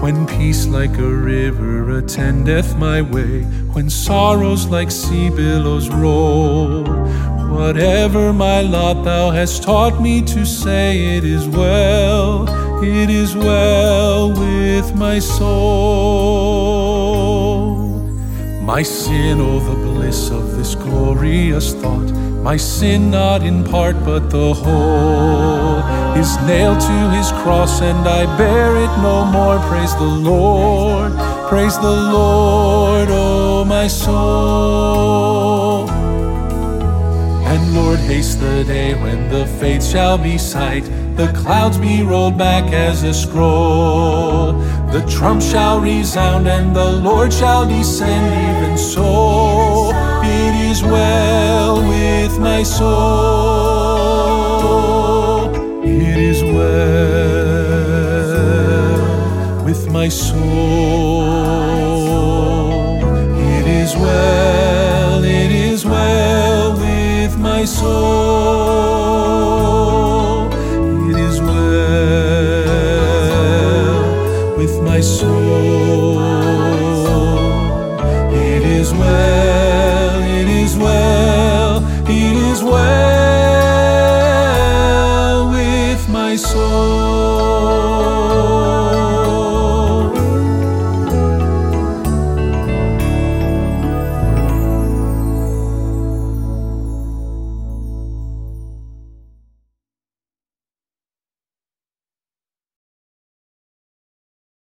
When peace like a river attendeth my way, when sorrows like sea billows roll, whatever my lot thou hast taught me to say, it is well with my soul. My sin, oh the bliss of this glorious thought, my sin not in part but the whole, is nailed to his cross and I bear it no more. Praise the Lord, oh my soul. And Lord, haste the day when the faith shall be sight, the clouds be rolled back as a scroll, the trump shall resound and the Lord shall descend. Even so, it is well with my soul. It is well with my soul. It is well with my soul.